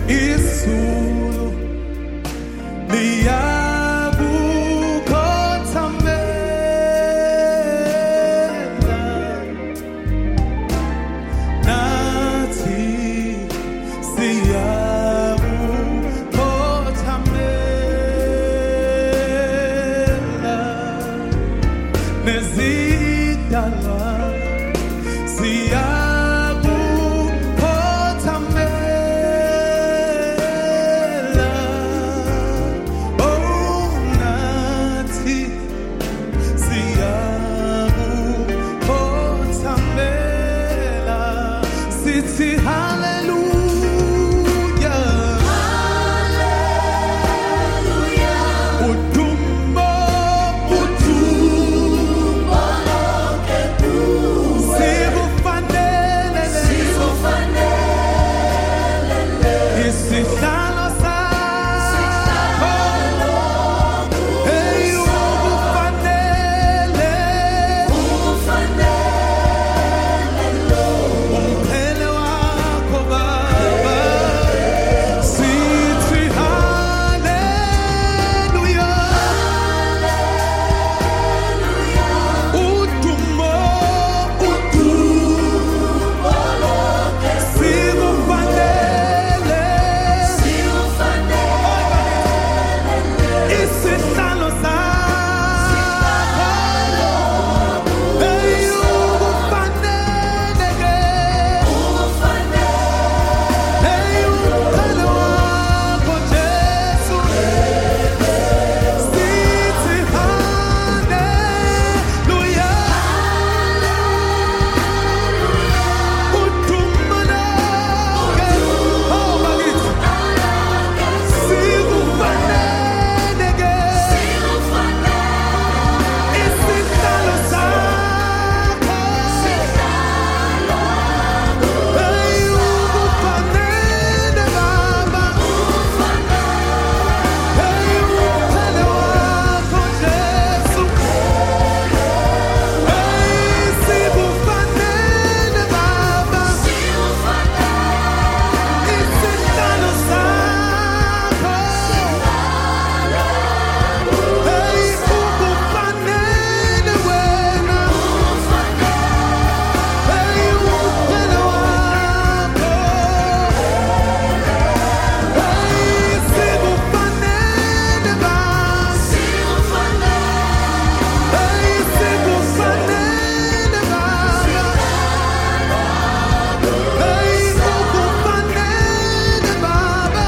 izulu liyakukhothamela, nathi siyakukhothamela, nezidalwa siyakukhothamela, oh nathi siyakukhothamela, sithi hallelujah, hallelujah, udumo lonke kuwe, sikufanele isihlalo sakho, hey ukufanele umphele wakho Baba, sithi hallelujah, udumo lonke sikufanele isihlalo sakho, hey ukufanele hey umphele wakho Jesu, sithi hallelujah, udumo lonke, oh bakithi sikufanele isihlalo sakho, hey ukufanele Baba, hey umphele wakho Jesu, hey sikufanele Baba, isihlalo sakho, hey ukufanele wena, hey umphele wakho, hey sikufanele Baba, hey sikufanele Baba, hey ukufanele Baba,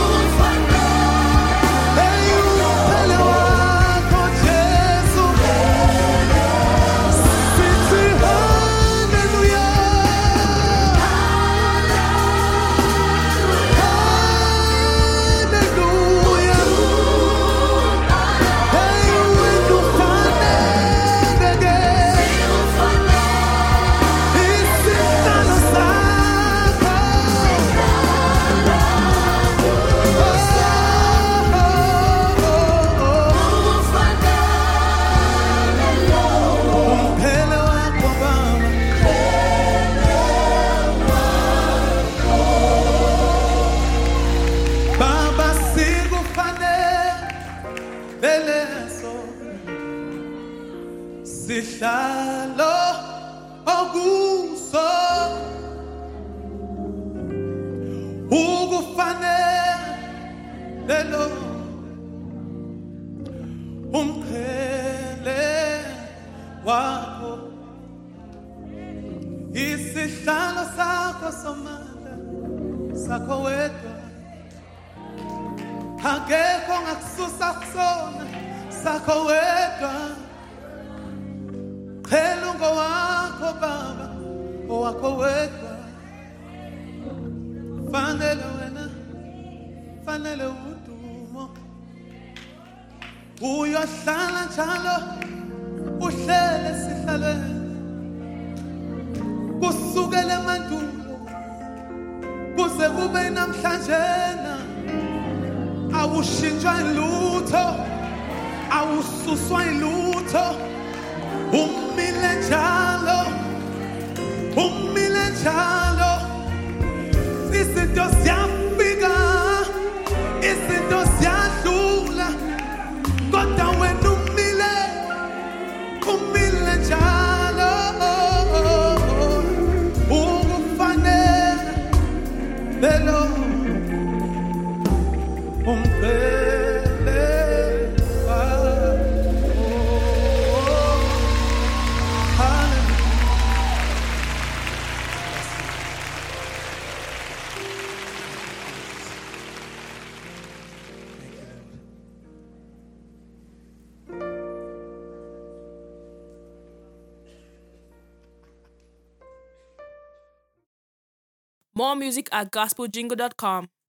hey umphele wakho Jesu, sithi hallelujah, hallelujah, hey wena ufanele isihlalo sakho, umphele wakho Baba, sikufanele sihlalo okuso, ukufanele lo umphele wakho, isihlalo sakho somandla sakho wedwa, akekho ongakususa kusona, sakho wedwa, phela ungowakho Baba, owakho wedwa, fanele wena, fanele udumo, uyohlala njalo uhlele esihlalweni, kusukela emandulo kuze kube namhlanje na, awushintshwa ilutho, awususwa ilutho, umile njalo, umile njalo, izinto ziyafika More music at gospeljingle.com.